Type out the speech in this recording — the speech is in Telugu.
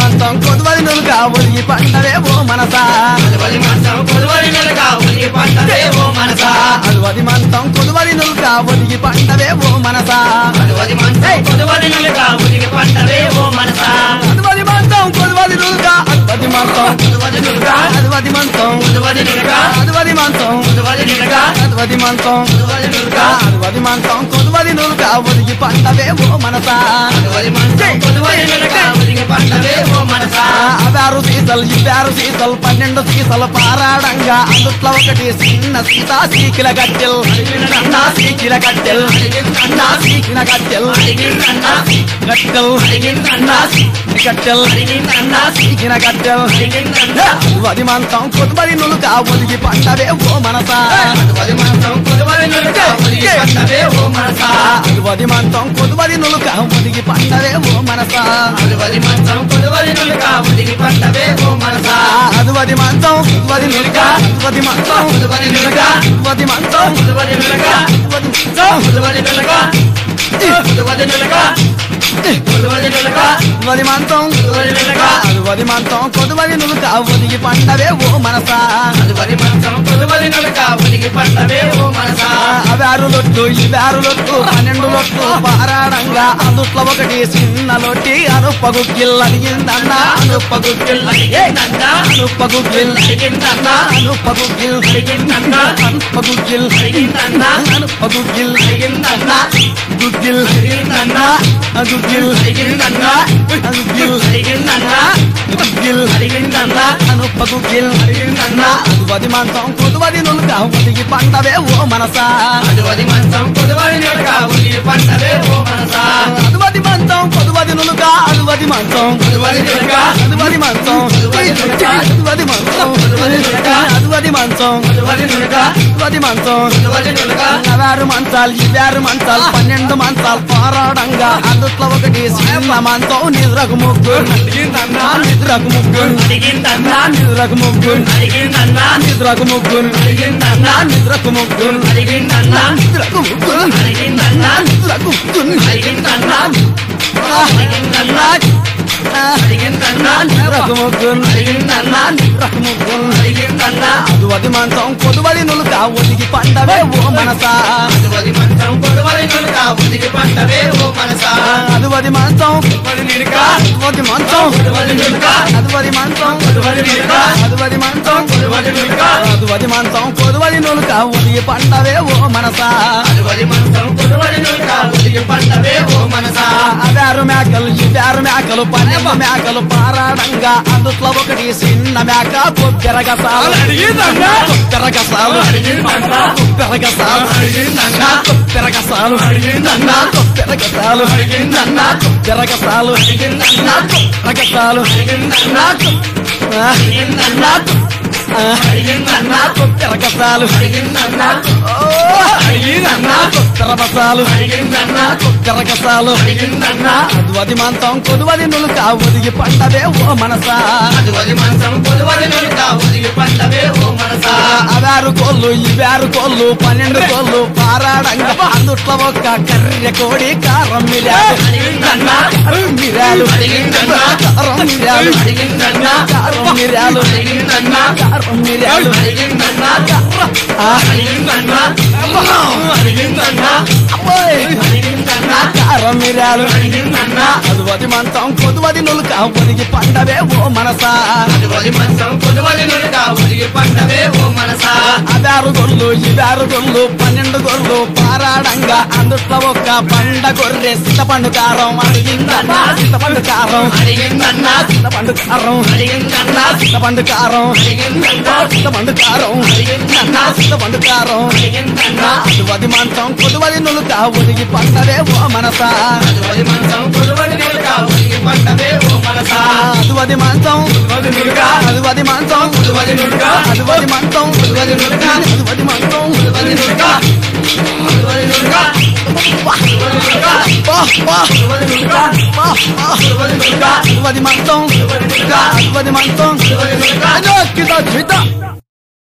మంతం కొదువది నులుగా ఒలిగి పండవే ఓ మనసా అదువది మంతం కొదువది నులుగా ఒలిగి పండవే ఓ మనసా అదువది మంతం కొదువది నులుగా ఒలిగి పండవే ఓ మనసా అదువది మంతం కొదువది నులుగా ఒలిగి పండవే ఓ మనసా అదువది మంతం కొదువది నులుగా అదువది మంతం కొదువది నులుగా అదువది మంతం కొదువది నులుగా అదువది మంతం కొదువది నులుగా అదువది మంతం కొదువది నులుగా అదువది మంతం కొదువది నులుగా ఒలిగి పండవే ఓ మనసా అదువది మంతం కొదువది నులుగా ఒలిగి పండవే ఓ మనసా అవారు సీసలు ఇవ్వారు సీసలు 12 సీసలు పారాడంగా అందుట్లో ఒకటి చిన్న సీతా సీకిల గట్టెల్ అన్నా సీకిల గట్టెల్ అన్నా సీకిన గట్టెల్ అడిగిందన్నా గట్టెల్ అడిగిందన్నా గట్టెల్ అడిగిందన్నా సీకిన గట్టెల్ అడిగిందన్నా అదువది మంతం కొద్దిబడి నులుగా ఒలిగి పండవే ఓ మనసా అదువది మంతం కొదువది నులుగా ఒలిగి పండవే ఓ మనసా అదువది మంతం కొద్దిబడి నులుగా ఒలిగి పండవే ఓ మనసా అదువది మంతం కొదువది నులుగా ఒలిగి పండవే ఓ మనసా అదువది మంతం కొద్దిబడి నులుగా అదువది మంతం కొదువది నులుగా అదువది మంతం కొదువది నులుగా అదువది మంతం కొదువది నులుగా కొదువది నులుగా కొదువది నులుగా అదువది మంతం కొదువది నులుగా అదువది మంతం కొద్దిబడి నులుగా ఒలిగి పండవే ఓ మనసా అదువది మంతం కొదువది నులుగా ఒలిగి పండవే ఓ మనసా అవారు లొట్టు ఇవారు లొట్టు 12 లొట్టు పారాడంగా అందుట్లో ఒకటి చిన్న లొట్టి అనుపగుగ్గిల్ అడిగిందన్నా అనుపగుగ్గిల్ అడిగిందన్నా అనుపగుగ్గిల్ అడిగిందన్నా అనుపగుగ్గిల్ అడిగిందన్నా అనుపగుగ్గిల్ అడిగిందన్నా అనుపగుగ్గిల్ అడిగిందన్నా గుగ్గిల్ అడిగిందన్నా గుగ్గిల్ అడిగిందన్నా గుగ్గిల్ అడిగిందన్నా గుగ్గిల్ అడిగిందన్నా అనుపగుగ్గిల్ అడిగిందన్నా అదువది మంతం కొదువది నులుగా ఒలిగి పండవే ఓ మనసా అదువది మంతం కొదువది నులుగా ఒలిగి పండవే ఓ మనసా అదువది మంతం కొదువది నులుగా అదువది మంతం కొదువది నులుగా అదువది మంతం అదువది మంతం అదువది మంతం కొదువది నులుగా అదువది మంతం కొదువది నులుగా అవారు మంచాలు ఇవారు మంచాలు 12 మంచాలు పారాడంగా అందుట్లో ఒకటి చిన్న మంచం నిద్రకు ముగ్గురు అడిగిందన్నా నిద్రకు ముగ్గురు అడిగిందన్నా నిద్రకు ముగ్గురు అడిగిందన్నా నిద్రకు ముగ్గురు అడిగిందన్నా నిద్రకు ముగ్గురు అడిగిందన్నా నిద్రకు ముగ్గురు అడిగిందన్నా నిద్రకు ముగ్గురు అడిగిందన్నా అడిగిందన్నా అడిగిందన్నా నిద్రకు ముగ్గురు అడిగిందన్నా నిద్రకు ముగ్గురు అడిగిందన్నా అదువది మంచం కొదువది నులుగా ఒలిగి పండవే ఓ మనసా అదువది మంతం కొదువది నులుగా ఒలిగి పండవే ఓ మనసా అదువది మంచం కొదువది నులుగా అదువది మంచం కొదువది నులుగా అదువది మంచం కొదువది నులుగా అదువది మంచం కొదువది నులుగా అదువది మంచం కొదువది నులుగా ఒలిగి పండవే ఓ మనసా అదువది మంతం కొదువది నులుగా ఒలిగి పండవే ఓ మనసా అవారు మేకలు ఇవారు మేకలు 12 మేకలు పారాడంగా అందుట్లో ఒకటి చిన్న మేక కొబ్బెరగసాలు అడిగిందన్నా కొబ్బెరగసాలు అడిగిందన్నా కొబ్బెరగసాలు అడిగిందన్నా కొబ్బెరగసాలు అడిగిందన్నా కొబ్బెరగసాలు అడిగిందన్నా కొబ్బెరగసాలు అడిగిందన్నా కొబ్బెరగసాలు అడిగిందన్నా అడిగిందన్నా అడిగిందన్నా కొబ్బెరగసాలు అడిగిందన్నా అడిగినన్నా కొబ్బెరగసాలు అడిగిందన్నా కొబ్బెరగసాలు అడిగిందన్నా అదువది మంతం కొదువది నులుగా ఒలిగి పండవే ఓ మనసా అదువది మంతం కొదువది నులుగా ఒలిగి పండవే ఓ మనసా అవారు కోళ్ళు ఇవారు కోళ్ళు 12 కోళ్ళు పారాడంగా అందుట్లో ఒక్క కర్రె కోడి కారం మిరాలు అడిగిందన్నా మిరాలు అడిగిందన్నా కారం మిరాలు అడిగిందన్నా కారం మిరాలు అడిగిందన్నా కారం మిరాలు అడిగిందన్నా ఆ, అడిగిందన్నా అడిగిందన్నా అమ్మాయి అడిగిందన్నా కారం మిరాలు అడిగిందన్నా అదువది మంతం కొదువది నులుగా ఒలిగి పండవే ఓ మనసా అదువది మంతం కొదువది నులుగా ఒలిగి పండవే ఓ మనసా అవారు గొల్లు ఇవారు గొల్లు 12 గొల్లు పారాడంగా అందుట్లో ఒక్క పండ గొర్రె చింతపండు కారం అడిగిందన్నా చింతపండు కారం అడిగిందన్నా చింతపండు కారం అడిగిందన్నా చింతపండు కారం అడిగిందన్నా చింతపండు కారం అడిగిందన్నా చింతపండు కారం అడిగిందన్నా అదువది మంతం కొదువది నులుగా ఒలిగి పండవే ఓ మనసా అదువది మంతం కొదువది నులుగా ఒలిగి పండవే ఓ మనసా అదువది మంతం కొదువది నులుగా అదువది మంతం కొదువది నులుగా అదువది మంతం కొదువది నులుగా అదువది మంతం కొదువది నులుగా కొదువది నులుగా కొదువది నులుగా కొదువది నులుగా కొదువది నులుగా అదువది మంతం కొదువది నులుగా అదువది మంతం కొదువది నులుగా కిత